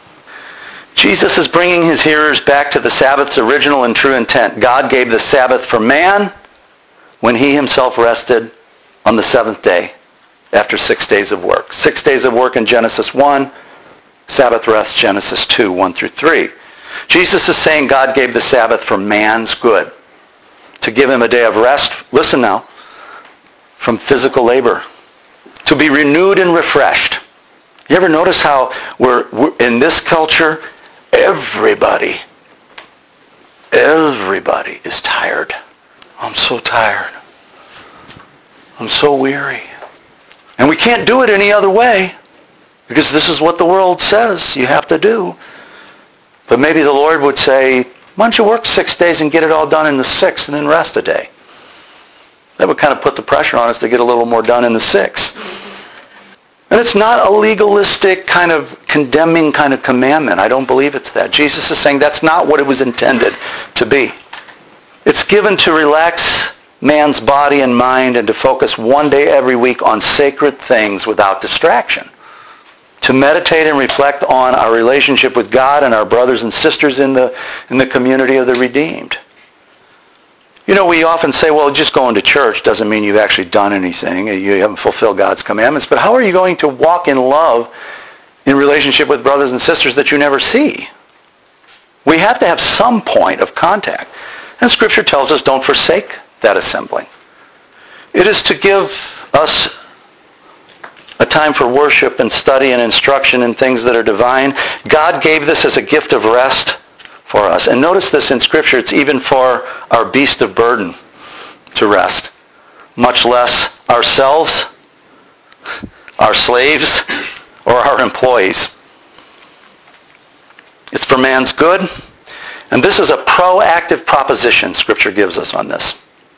Jesus is bringing his hearers back to the Sabbath's original and true intent. God gave the Sabbath for man when he himself rested on the seventh day after six days of work. Six days of work in Genesis one, Sabbath rest Genesis two, one through three. Jesus is saying God gave the Sabbath for man's good, to give him a day of rest, listen now, from physical labor, to be renewed and refreshed. You ever notice how we're, we're in this culture, everybody, everybody is tired. I'm so tired. I'm so weary. And we can't do it any other way because this is what the world says you have to do. But maybe the Lord would say, why don't you work six days and get it all done in the sixth and then rest a day? That would kind of put the pressure on us to get a little more done in the sixth. And it's not a legalistic kind of condemning kind of commandment. I don't believe it's that. Jesus is saying that's not what it was intended to be. It's given to relax man's body and mind and to focus one day every week on sacred things without distraction. To meditate and reflect on our relationship with God and our brothers and sisters in the, in the community of the redeemed. You know, we often say, well, just going to church doesn't mean you've actually done anything. You haven't fulfilled God's commandments. But how are you going to walk in love in relationship with brothers and sisters that you never see? We have to have some point of contact. And Scripture tells us don't forsake that assembling. It is to give us a time for worship and study and instruction in things that are divine. God gave this as a gift of rest for us. And notice this in Scripture, it's even for our beast of burden to rest, much less ourselves, our slaves, or our employees. It's for man's good, and this is a proactive proposition Scripture gives us on this.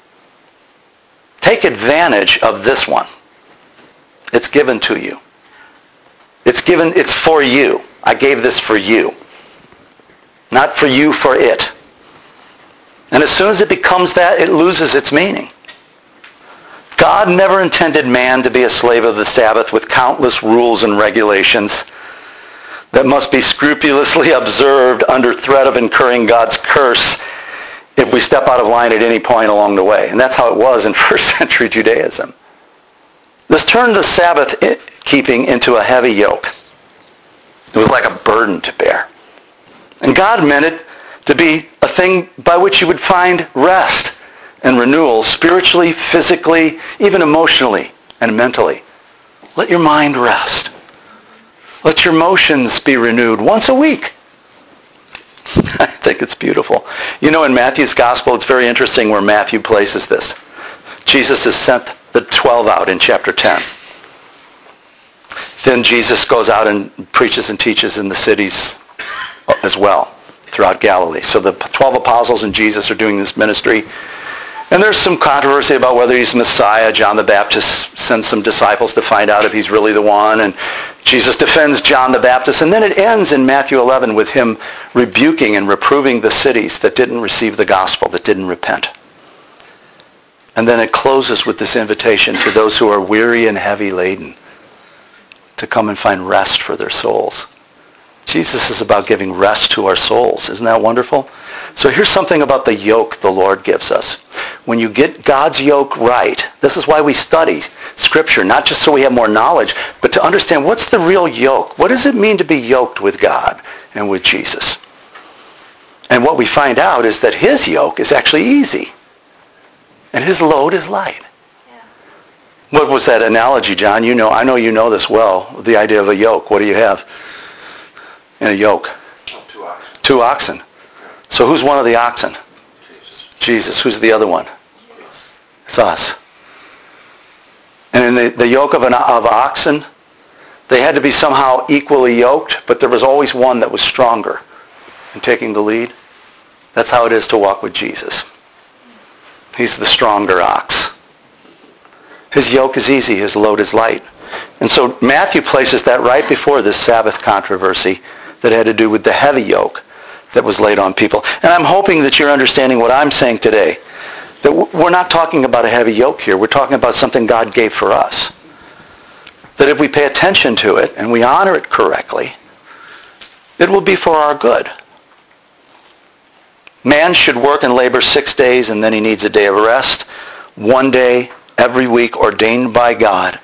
Take advantage of this one. It's given to you. It's given, it's for you. I gave this for you. Not for you, for it. And as soon as it becomes that, it loses its meaning. God never intended man to be a slave of the Sabbath with countless rules and regulations that must be scrupulously observed under threat of incurring God's curse if we step out of line at any point along the way. And that's how it was in first century Judaism. This turned the Sabbath keeping into a heavy yoke. It was like a burden to bear. And God meant it to be a thing by which you would find rest and renewal spiritually, physically, even emotionally and mentally. Let your mind rest. Let your emotions be renewed once a week. I think it's beautiful. You know, in Matthew's gospel, it's very interesting where Matthew places this. Jesus has sent the twelve out in chapter ten. Then Jesus goes out and preaches and teaches in the cities as well throughout Galilee. So the twelve apostles and Jesus are doing this ministry. And there's some controversy about whether he's the Messiah. John the Baptist sends some disciples to find out if he's really the one. And Jesus defends John the Baptist. And then it ends in Matthew eleven with him rebuking and reproving the cities that didn't receive the gospel, that didn't repent. And then it closes with this invitation to those who are weary and heavy laden to come and find rest for their souls. Jesus is about giving rest to our souls. Isn't that wonderful? So here's something about the yoke the Lord gives us. When you get God's yoke right, this is why we study Scripture, not just so we have more knowledge, but to understand what's the real yoke. What does it mean to be yoked with God and with Jesus? And what we find out is that his yoke is actually easy, and his load is light. Yeah. What was that analogy, John? You know, I know you know this well, the idea of a yoke. What do you have in a yoke? Two oxen. Two oxen. So who's one of the oxen? Jesus. Jesus. Who's the other one? It's us. And in the, the yoke of, an, of oxen, they had to be somehow equally yoked, but there was always one that was stronger in taking the lead. That's how it is to walk with Jesus. He's the stronger ox. His yoke is easy. His load is light. And so Matthew places that right before this Sabbath controversy that had to do with the heavy yoke that was laid on people. And I'm hoping that you're understanding what I'm saying today. That we're not talking about a heavy yoke here. We're talking about something God gave for us. That if we pay attention to it and we honor it correctly, it will be for our good. Man should work and labor six days and then he needs a day of rest. One day every week ordained by God,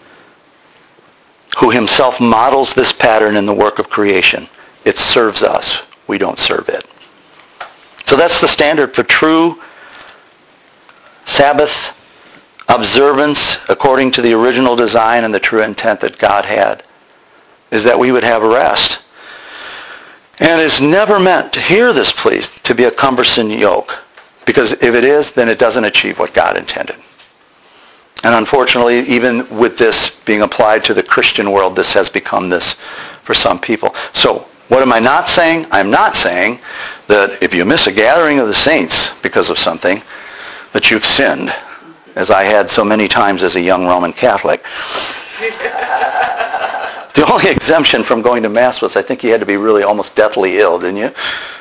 who himself models this pattern in the work of creation. It serves us. We don't serve it. So that's the standard for true Sabbath observance according to the original design and the true intent that God had, is that we would have rest. And it's never meant, to hear this please, to be a cumbersome yoke. Because if it is, then it doesn't achieve what God intended. And unfortunately, even with this being applied to the Christian world, this has become this for some people. So, what am I not saying? I'm not saying that if you miss a gathering of the saints because of something, that you've sinned, as I had so many times as a young Roman Catholic. The only exemption from going to Mass was I think you had to be really almost deathly ill, didn't you?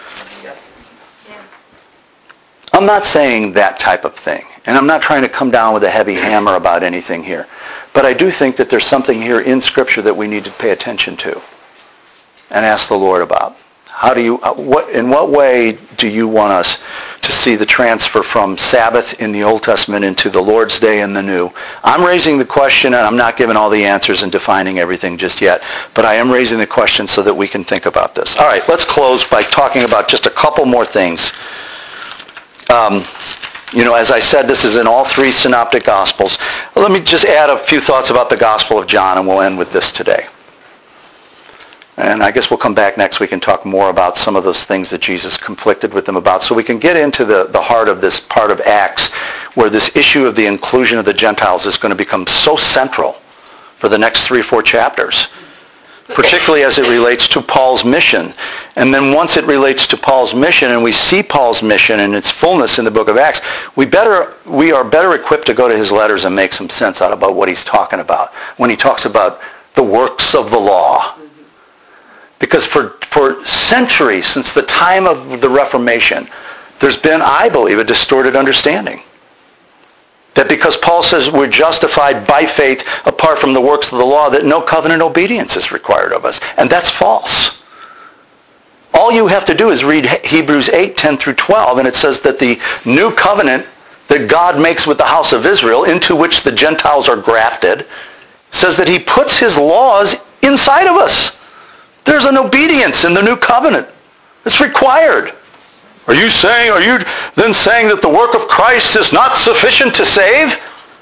I'm not saying that type of thing. And I'm not trying to come down with a heavy hammer about anything here. But I do think that there's something here in Scripture that we need to pay attention to and ask the Lord about. How do you, what, in what way do you want us to see the transfer from Sabbath in the Old Testament into the Lord's Day in the New? I'm raising the question, and I'm not giving all the answers and defining everything just yet, but I am raising the question so that we can think about this. All right, let's close by talking about just a couple more things. Um, you know, as I said, this is in all three synoptic Gospels. Let me just add a few thoughts about the Gospel of John, and we'll end with this today. And I guess we'll come back next week and talk more about some of those things that Jesus conflicted with them about, so we can get into the, the heart of this part of Acts, where this issue of the inclusion of the Gentiles is going to become so central for the next three or four chapters, particularly as it relates to Paul's mission. And then once it relates to Paul's mission, and we see Paul's mission in its fullness in the book of Acts, we better we are better equipped to go to his letters and make some sense out about what he's talking about when he talks about the works of the law. Because for, for centuries, since the time of the Reformation, there's been, I believe, a distorted understanding. That because Paul says we're justified by faith apart from the works of the law, that no covenant obedience is required of us. And that's false. All you have to do is read Hebrews eight, ten through twelve, and it says that the new covenant that God makes with the house of Israel, into which the Gentiles are grafted, says that he puts his laws inside of us. There's an obedience in the new covenant. It's required. Are you saying, are you then saying that the work of Christ is not sufficient to save?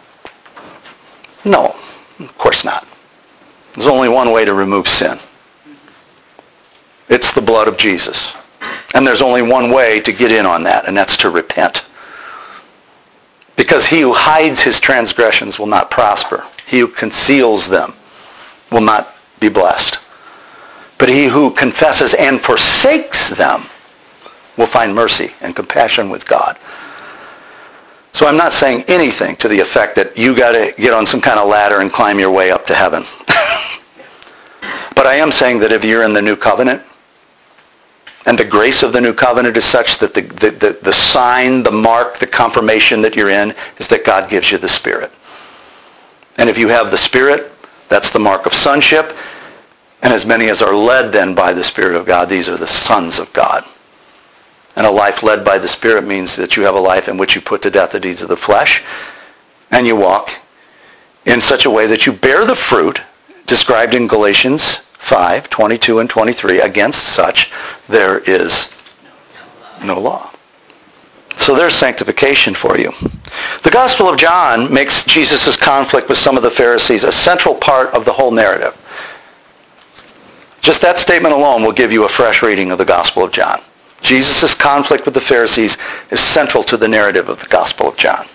No, of course not. There's only one way to remove sin. It's the blood of Jesus. And there's only one way to get in on that, and that's to repent. Because he who hides his transgressions will not prosper. He who conceals them will not be blessed. But he who confesses and forsakes them will find mercy and compassion with God. So I'm not saying anything to the effect that you got to get on some kind of ladder and climb your way up to heaven. But I am saying that if you're in the new covenant, and the grace of the new covenant is such that the, the, the, the sign, the mark, the confirmation that you're in is that God gives you the Spirit. And if you have the Spirit, that's the mark of sonship. And as many as are led then by the Spirit of God, these are the sons of God. And a life led by the Spirit means that you have a life in which you put to death the deeds of the flesh, and you walk in such a way that you bear the fruit described in Galatians five, twenty-two and twenty-three. Against such there is no law. So there's sanctification for you. The Gospel of John makes Jesus' conflict with some of the Pharisees a central part of the whole narrative. Just that statement alone will give you a fresh reading of the Gospel of John. Jesus' conflict with the Pharisees is central to the narrative of the Gospel of John.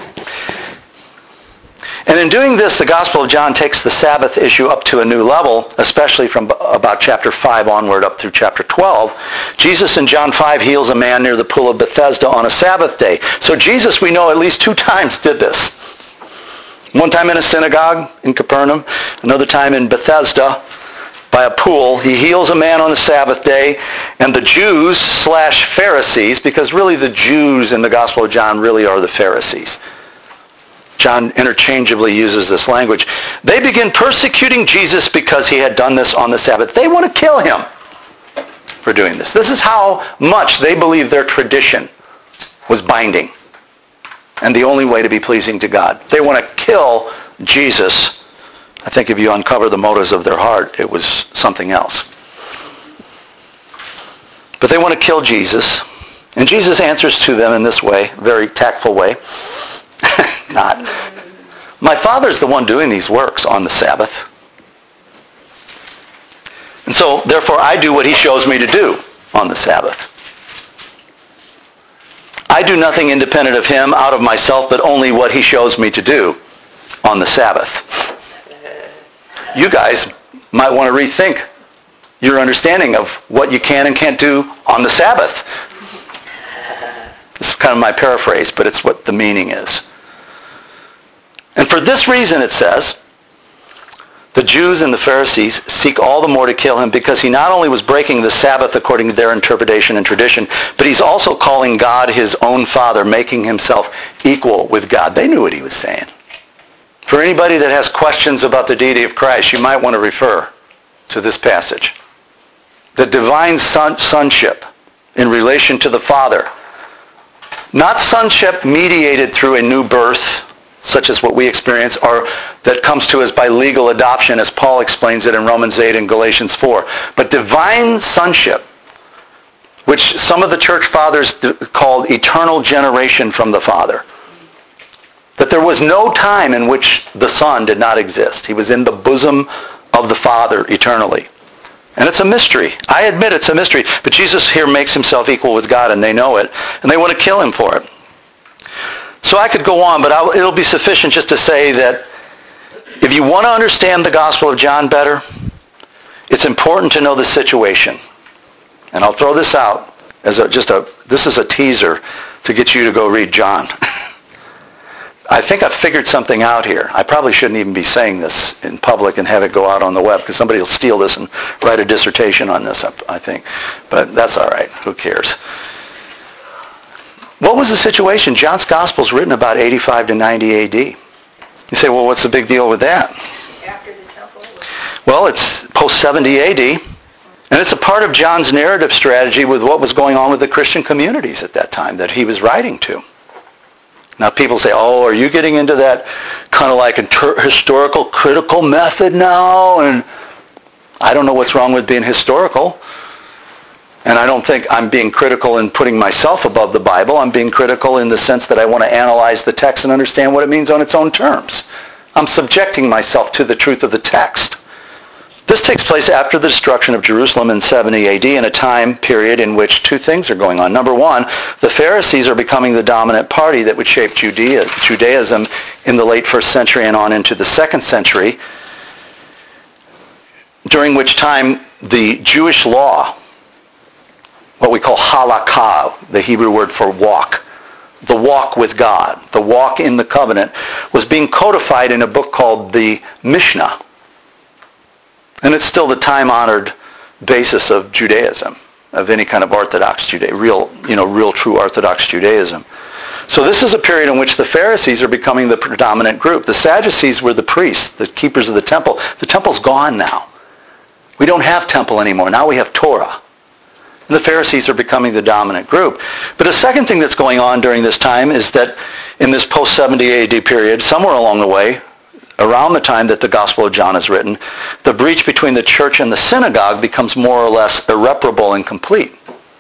And in doing this, the Gospel of John takes the Sabbath issue up to a new level, especially from about chapter five onward up through chapter twelve. Jesus in John five heals a man near the pool of Bethesda on a Sabbath day. So Jesus, we know, at least two times did this. One time in a synagogue in Capernaum, another time in Bethesda by a pool. He heals a man on the Sabbath day, and the Jews slash Pharisees, because really the Jews in the Gospel of John really are the Pharisees. John interchangeably uses this language. They begin persecuting Jesus because he had done this on the Sabbath. They want to kill him for doing this. This is how much they believe their tradition was binding and the only way to be pleasing to God. They want to kill Jesus. I think if you uncover the motives of their heart, it was something else. But they want to kill Jesus. And Jesus answers to them in this way, very tactful way. Not. My Father's the one doing these works on the Sabbath. And so, therefore, I do what he shows me to do on the Sabbath. I do nothing independent of him, out of myself, but only what he shows me to do on the Sabbath. You guys might want to rethink your understanding of what you can and can't do on the Sabbath. This is kind of my paraphrase, but it's what the meaning is. And for this reason, it says, the Jews and the Pharisees seek all the more to kill him because he not only was breaking the Sabbath according to their interpretation and tradition, but he's also calling God his own Father, making himself equal with God. They knew what he was saying. For anybody that has questions about the deity of Christ, you might want to refer to this passage. The divine son, sonship in relation to the Father. Not sonship mediated through a new birth, such as what we experience, or that comes to us by legal adoption, as Paul explains it in Romans eight and Galatians four. But divine sonship, which some of the church fathers called eternal generation from the Father. That there was no time in which the Son did not exist. He was in the bosom of the Father eternally. And it's a mystery. I admit it's a mystery. But Jesus here makes himself equal with God, and they know it. And they want to kill him for it. So I could go on, but I'll, it'll be sufficient just to say that if you want to understand the Gospel of John better, it's important to know the situation. And I'll throw this out as a, just a, this is a teaser to get you to go read John. I think I've figured something out here. I probably shouldn't even be saying this in public and have it go out on the web, because somebody will steal this and write a dissertation on this, I think. But that's all right. Who cares? What was the situation? John's Gospel is written about eighty-five to ninety A D. You say, well, what's the big deal with that? After the temple? Well, it's post seventy A D. And it's a part of John's narrative strategy with what was going on with the Christian communities at that time that he was writing to. Now people say, oh, are you getting into that kind of like inter- historical critical method now? And I don't know what's wrong with being historical. And I don't think I'm being critical in putting myself above the Bible. I'm being critical in the sense that I want to analyze the text and understand what it means on its own terms. I'm subjecting myself to the truth of the text. This takes place after the destruction of Jerusalem in seventy A D in a time period in which two things are going on. Number one, the Pharisees are becoming the dominant party that would shape Judea, Judaism in the late first century and on into the second century, during which time the Jewish law, what we call halakha, the Hebrew word for walk, the walk with God, the walk in the covenant, was being codified in a book called the Mishnah. And it's still the time-honored basis of Judaism, of any kind of Orthodox Judaism, real, you know, real true Orthodox Judaism. So this is a period in which the Pharisees are becoming the predominant group. The Sadducees were the priests, the keepers of the temple. The temple's gone now. We don't have temple anymore. Now we have Torah. And the Pharisees are becoming the dominant group. But a second thing that's going on during this time is that in this post seventy A D period, somewhere along the way, around the time that the Gospel of John is written, the breach between the church and the synagogue becomes more or less irreparable and complete.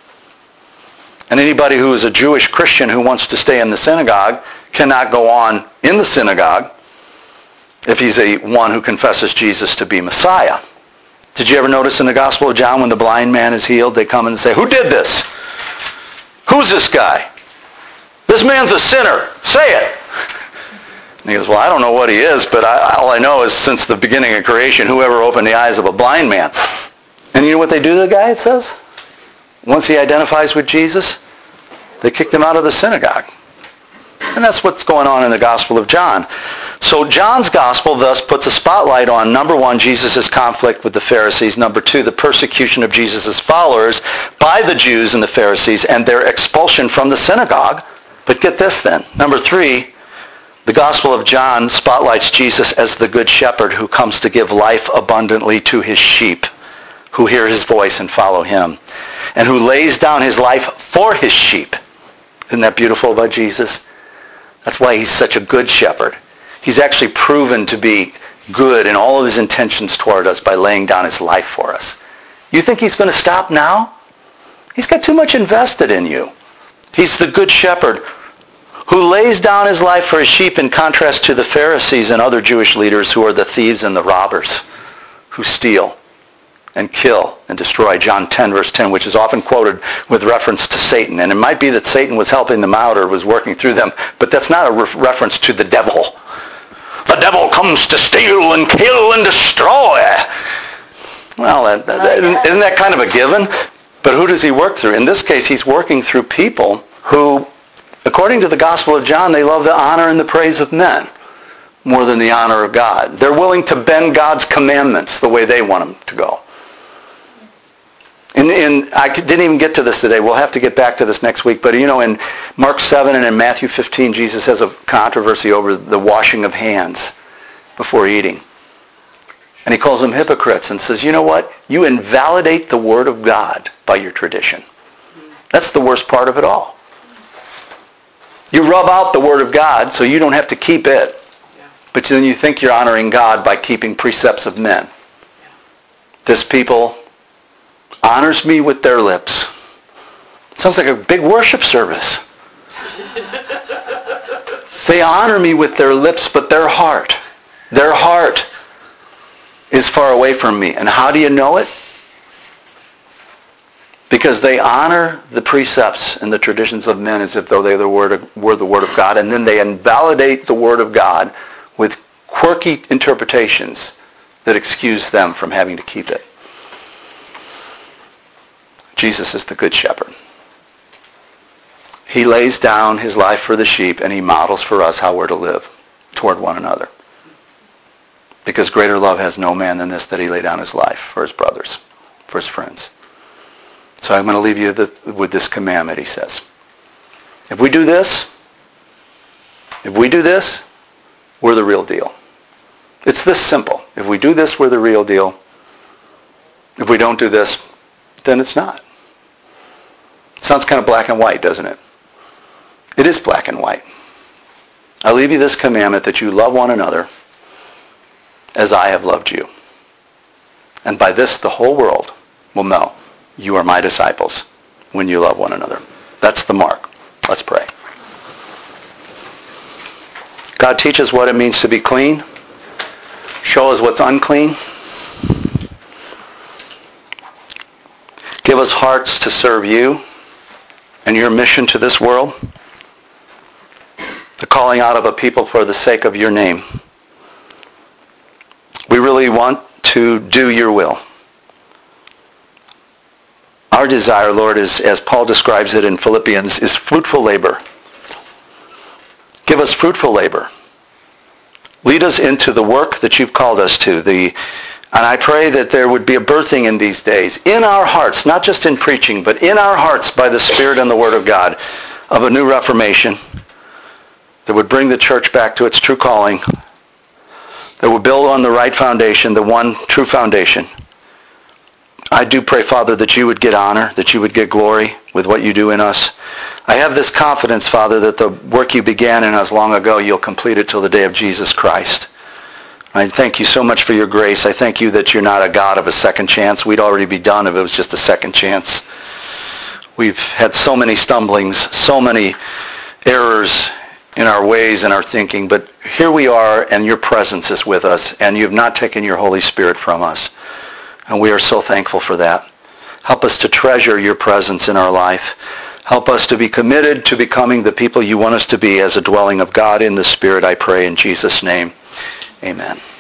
And anybody who is a Jewish Christian who wants to stay in the synagogue cannot go on in the synagogue if he's a one who confesses Jesus to be Messiah. Did you ever notice in the Gospel of John when the blind man is healed, they come and say, "Who did this? Who's this guy? This man's a sinner. Say it." And he goes, "Well, I don't know what he is, but I, all I know is since the beginning of creation, whoever opened the eyes of a blind man." And you know what they do to the guy, it says? Once he identifies with Jesus, they kicked him out of the synagogue. And that's what's going on in the Gospel of John. So John's Gospel thus puts a spotlight on, number one, Jesus' conflict with the Pharisees. Number two, the persecution of Jesus' followers by the Jews and the Pharisees and their expulsion from the synagogue. But get this then. Number three, the Gospel of John spotlights Jesus as the good shepherd who comes to give life abundantly to his sheep, who hear his voice and follow him, and who lays down his life for his sheep. Isn't that beautiful about Jesus? That's why he's such a good shepherd. He's actually proven to be good in all of his intentions toward us by laying down his life for us. You think he's going to stop now? He's got too much invested in you. He's the good shepherd who lays down his life for his sheep in contrast to the Pharisees and other Jewish leaders who are the thieves and the robbers who steal and kill and destroy. John ten, verse ten, which is often quoted with reference to Satan. And it might be that Satan was helping them out or was working through them, but that's not a re- reference to the devil. The devil comes to steal and kill and destroy. Well, that, that, isn't that kind of a given? But who does he work through? In this case, he's working through people who, according to the Gospel of John, they love the honor and the praise of men more than the honor of God. They're willing to bend God's commandments the way they want them to go. In, in, I didn't even get to this today. We'll have to get back to this next week. But, you know, in Mark seven and in Matthew fifteen, Jesus has a controversy over the washing of hands before eating. And he calls them hypocrites and says, you know what? You invalidate the Word of God by your tradition. That's the worst part of it all. You rub out the Word of God so you don't have to keep it. But then you think you're honoring God by keeping precepts of men. This people honors me with their lips. Sounds like a big worship service. They honor me with their lips, but their heart, their heart is far away from me. And how do you know it? Because they honor the precepts and the traditions of men as if though they were the word of, were the Word of God, and then they invalidate the Word of God with quirky interpretations that excuse them from having to keep it. Jesus is the Good Shepherd. He lays down his life for the sheep, and he models for us how we're to live toward one another. Because greater love has no man than this, that he lay down his life for his brothers, for his friends. So I'm going to leave you with this commandment, he says. If we do this, if we do this, we're the real deal. It's this simple. If we do this, we're the real deal. If we don't do this, then it's not. Sounds kind of black and white, doesn't it? It is black and white. I leave you this commandment that you love one another as I have loved you. And by this the whole world will know you are my disciples when you love one another. That's the mark. Let's pray. God, teach us what it means to be clean. Show us what's unclean. Give us hearts to serve you and your mission to this world, the calling out of a people for the sake of your name. We really want to do your will. Our desire, Lord, is, as Paul describes it in Philippians, is fruitful labor. Give us fruitful labor. Lead us into the work that you've called us to. The, and I pray that there would be a birthing in these days, in our hearts, not just in preaching, but in our hearts by the Spirit and the Word of God, of a new reformation that would bring the church back to its true calling, that would build on the right foundation, the one true foundation. I do pray, Father, that you would get honor, that you would get glory with what you do in us. I have this confidence, Father, that the work you began in us long ago, you'll complete it till the day of Jesus Christ. I thank you so much for your grace. I thank you that you're not a God of a second chance. We'd already be done if it was just a second chance. We've had so many stumblings, so many errors in our ways and our thinking, but here we are, and your presence is with us, and you've not taken your Holy Spirit from us. And we are so thankful for that. Help us to treasure your presence in our life. Help us to be committed to becoming the people you want us to be as a dwelling of God in the Spirit, I pray in Jesus' name. Amen.